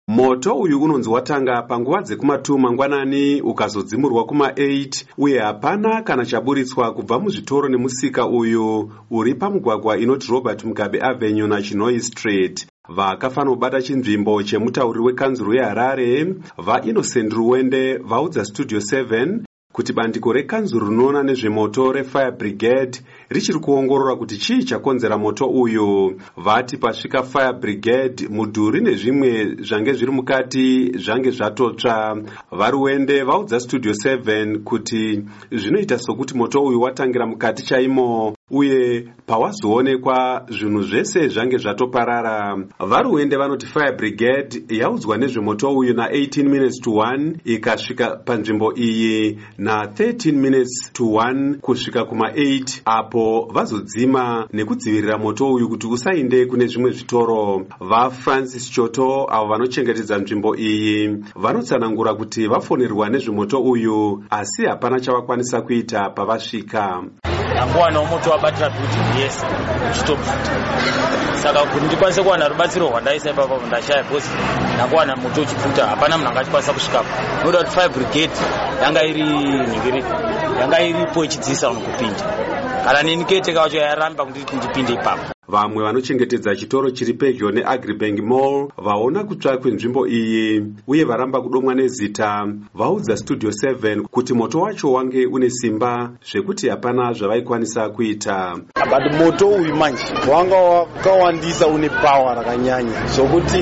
Moto uyu unonzi watanga panguva dzekumatuu mangwanani ukazodzimurwa kuma8 uye hapana kana chaburitswa kubva muzvitoro nemusika uyu uri pamugwagwa inoti Robert Mugabe Avenue naChinoi Street. Vakafanira kubata chinzvimbo chemutauriri wekanzuru yeHarare vaInnocent Ruwende vaudza Studio 7 kuti bandiko rekanzuru rinoona nezvemoto reFire Brigade richiri kuongorora kuti chii chakonzera moto uyu. Vati pasvika Fire Brigade mudhuri nezvimwe zvange zviri mukati zvange zvatotsva. Varuwende vaudza Studio 7 kuti zvinoita sokuti moto uyu watangira mukati chaimo uye pawazoonekwa zvinhu zvese zvange zvatoparara. Varuwende vanoti Fire Brigade yaudzwa nezvemoto uyu na 18 minutes to 1 ikasvika panzvimbo iyi na 13 minutes to 1 kusvika kuma8 apo vazodzima nekudzivirira moto uyu kuti usainde kune zvimwe zvitoro. VaFrancis Choto avo vanochengetedza nzvimbo iyi vanotsanangura kuti vafonerwa nezvemoto uyu asi hapana chavakwanisa kuita pavasvika. Nanguwana moto wabatira kuti yes uchitopfuta saka kuti ndikwanise kuwana rubatsiro rwandaisa ipapo ndashaya because nanguwana moto uchipfuta hapana munhu angachikwanisa kusvikapo. Noda kuti Fire Brigade yanga iri nhingiri yanga iripo ichidzisa vanhu kupinda kana neni keteka wacho yaramba kuti ndipinde ipapo. Vamwe vanochengetedza chitoro chiri pedyo neAgribank Mall vaona kutsva kwenzvimbo iyi uye varamba kudomwa nezita vaudza Studio 7 kuti moto wacho wange une simba zvekuti hapana zvavaikwanisa kuita. But moto uyu manje wanga wakawandisa une power rakanyanya zvokuti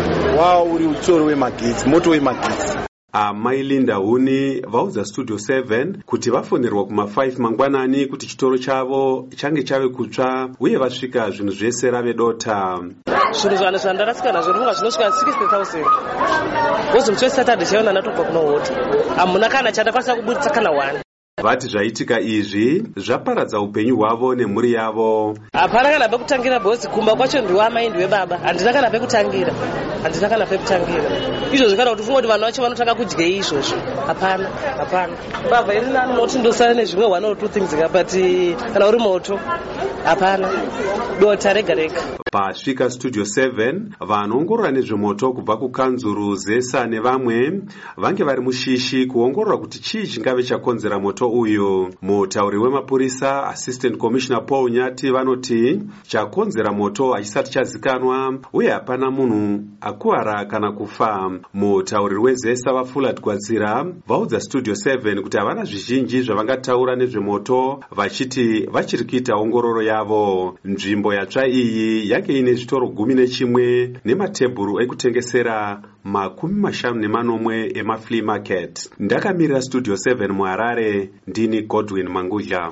uri utsoro wemagetsi moto wemagetsi. Amai Linda Huni vaudza Studio 7 kuti vafonerwa kuma5 mangwanani kuti chitoro chavo change chave kutsva uye vasvika zvinhu zvese rave dota. Zvinhu zvana zvandarasika nazvo runga zvinosvika 60,000 bozi musi weSaturday chaiona natobva kuna hoti hamuna kana chandakwanisa kubuditsa kana 1. Vati zvaitika izvi zvaparadza upenyu hwavo nemhuri yavo. Hapana kana pekutangira bosi kumba kwacho ndiwamai ndiwebaba handina kana pekutangira izvo zvikada kuti funga kuti vanhu vacho vanotanga kudya izvozvo hapana baba iri nani noti ndosara nezvimwe 1 or 2 things but kana uri moto hapana dota rega rega. Pasvika Studio 7 vanoongorora nezvemoto kubva kukanzuru Zesa nevamwe vange vari mushishi kuongorora kuti chii chingave chakonzera moto uyu. Mutauriri wemapurisa Assistant Commissioner Paul Nyati vanoti chakonzera moto hachisati chazikanwa uye hapana munhu akuwara kana kufa. Mutauriri weZesa vaFullard Gwadzira vaudza Studio 7 kuti havana zvizhinji zvavangataura nezvemoto vachiti vachiri kuita ongororo yavo. Nzvimbo yatsva iyi yake ine zvitoro 11 nematebhuru ekutengesera 50 emaflea market. Ndakamirira Studio 7 muHarare ndini Godwin Mangudla.